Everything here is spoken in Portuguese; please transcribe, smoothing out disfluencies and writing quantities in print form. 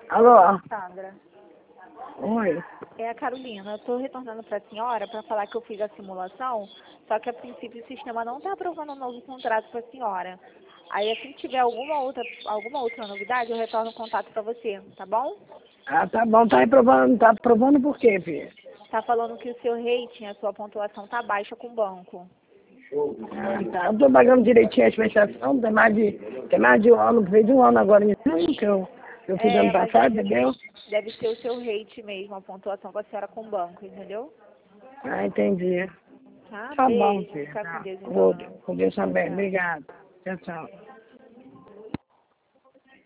Alô? Sandra, Oi. é a Carolina. Eu estou retornando para a senhora para falar que eu fiz a simulação, só que a princípio o sistema não está aprovando um novo contrato para a senhora. Aí assim que tiver alguma outra novidade, eu retorno o contato para você, tá bom? Ah, tá bom. Tá aprovando por quê, filha? Tá falando que o seu rating, a sua pontuação tá baixa com o banco. Ah, tá. Eu tô pagando direitinho a administração. Tem mais de um ano. Fez um ano agora em junho que eu fiz ano Mas passado, entendeu? deve ser o seu rate mesmo, a pontuação com a senhora com o banco, entendeu? Ah, entendi. Tá? Tá bom, Beijo. filha. Fica com Tá. Deus então. Com Deus também. Tchau. Obrigado. Tchau, tchau.